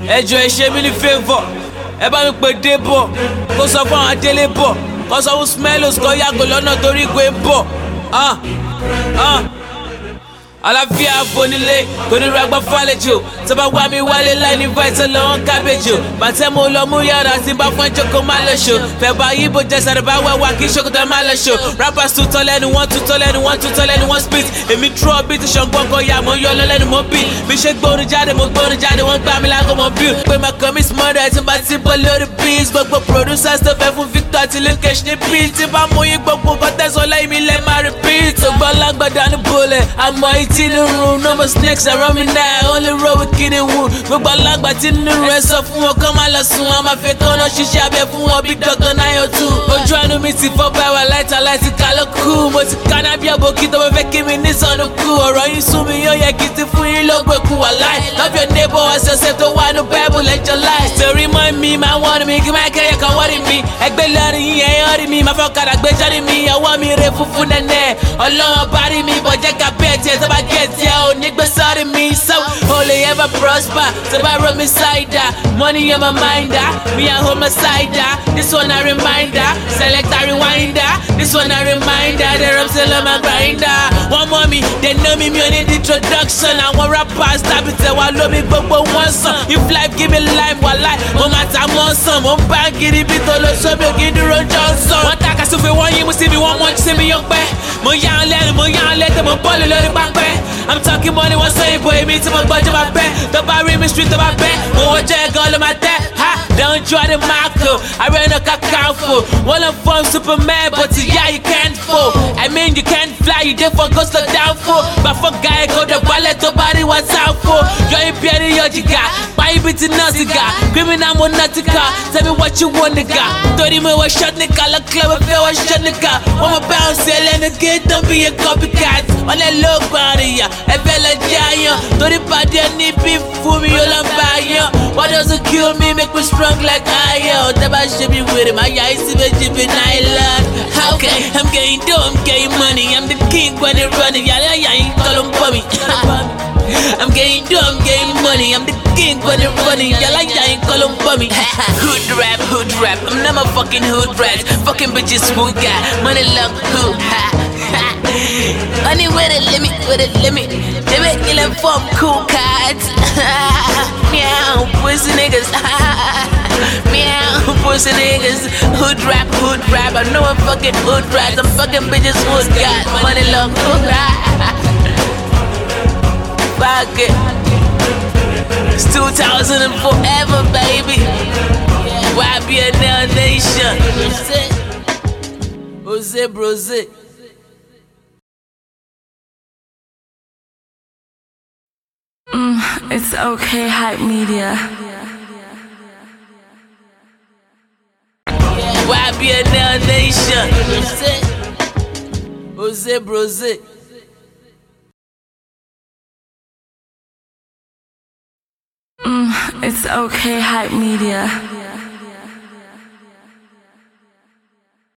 ẹjọ́ ẹ ṣe mí ní favour ẹ bá mi pè Débọ̀ kó sọ fún àwọn délé bọ̀ kó sọ fún Smellos kó yàgò lọ́nà torí ìgò ń bọ̀ àlàáfíà bonilé kò ní ragbá fàlejò tó bá wá mi wálé láì ní fàìsàn lọ́wọ́ kábéjò bàtẹ́ mo lọ mú yàrá tí bá fún ẹjọ́ kó má lọ ṣò fẹ́ bá yíbo jẹsàrè bá wẹ̀wà kí ṣòkòtò má lọ ṣò rappers tutọ́ lẹ́nu wọ́n tutọ́ lẹ́nu wọ́n tutọ́ lẹ́nu wọ́n spit èmi trọ́ bí ti ṣọ̀gbọ́n kan yà mọ́ yọ lọ́lẹ́nu mọ́ bí mi ṣe gbórin jáde mo gbórin jáde wọ́n gbá mi lágbo mọ́ bí pé mà kàn mí smọ́dọ̀ tí bá ti bọ́ lórí beats gbogbo producers tó fẹ́ fún Victor àti Linkage ní beat tí bá mú yín gbogbo kọ́tẹ́sọ̀ lẹ́yìn mi lẹ́ máa repeat ògbọ́n lágbàdá ní bolẹ̀ àmọ́ ìtì ní room no more snakes around me now only roll with kidney wound gbogbo alágbà tí nínú rẹ̀ sọ fún wọn kọ́ máa lọ sùn wọn máa fẹ́ kọ́ náà ṣiṣẹ́ abẹ fún wọn bí Dr. Nayo too ojú àánú mi ti fọ́ báwa láìta láti ká ló kú mo ti ká náà bí àbòkí tó fẹ́ kí mi ní sọnù kú ọ̀rọ̀ yín sún mi yóò yẹ kí ti fún yín lóògbé kú wà láì love your neighbor as yourself tó wà ní Bible ẹjọ́ láì torí mọ́ mi máa wọ́n mi kí máa kẹ́yẹ kan wọ́n rí mi ẹgbẹ́ lọ́rin yín ẹ̀yọ́ rí mi máa fọ́ kadà gbé jáde mi ọwọ́ mi rè funfun nẹ́nẹ́ ọlọ́run bá rí mi bọ̀jẹ́ ká bẹ́ẹ̀ tiẹ̀ tó bá gẹ̀ tiẹ̀ ò ní gbé sọ́ọ́rì mi so only ever prosper tó bá rọ mi ṣáìdá money on my mind me I hold my side this one a reminder select a rewinder this one a reminder the rum still on my grinder one more me they know me on the introduction àwọn rappers tàbí tẹ̀wá lómi gbogbo wọn sàn if life give me life wà láì mo máa ta mọ́ sàn mo ń bá gidi bí tó lọ sóbì òkè dúró Johnson wọ́n tàkà sófin wọ́n yín mú síbi wọ́n mọ́ sí mi yọ pẹ́ mo yà án lẹ́nu mo yà án lẹ́tẹ̀ mo bọ́ọ̀lù lórí pápẹ́ I'm talking money wọ́n sọ ìbò èmi tí mo gbọ́jọ́ bá bẹ́ tó bá rí mi street tó bá bẹ́ mo wọ́n jẹ́ ẹ̀gán ló máa tẹ́ ha don't draw the marco I ran a kakanfo wọ́n lọ form Superman but yeah you can't fall I mean you can't fly you dey for ghost of downfall but for guy kò dé balẹ̀ tó bá rí what's out for yọ ibi ẹni yọ jìgá báyìí bí ti náà sìgá criminal mo náà ti ká tell me what you want nigga torí mo wọ short nigga lọ club fẹ́ wọ short nigga wọ́n mọ bounce ẹlẹ́nu gate don't be a copycat wọ́n lẹ ló gbàríyà ẹ̀fẹ́ lọ jẹ́ àyàn torí pàdé ní bí fún mi yóò lọ bá yàn what doesn't kill me make me strong like iron tẹ́ bá ṣe mi wèrè máa yà isi méjì bí nylon okay I'm getting dough I'm getting money I'm the king when they running yàrá yàyín kọ́ ló ń bọ́ mi. I'm getting dough, I'm getting money. I'm the king when they're running. Y'all like that ain't call for me. Hood rap. I'm not my fucking hood rat. Fucking bitches who got money, luck, who money with a limit. They make killing from cool cards. Meow, pussy niggas. Meow, pussy niggas. Hood rap. I know I'm fucking hood rat. I'm fucking bitches who got money, luck, who Fuck it. It's 2000 and forever, baby. YBNL Nation. Jose Brose. It's okay, Hype Media. YBNL Nation. Jose Brose. It's okay, Hype Media.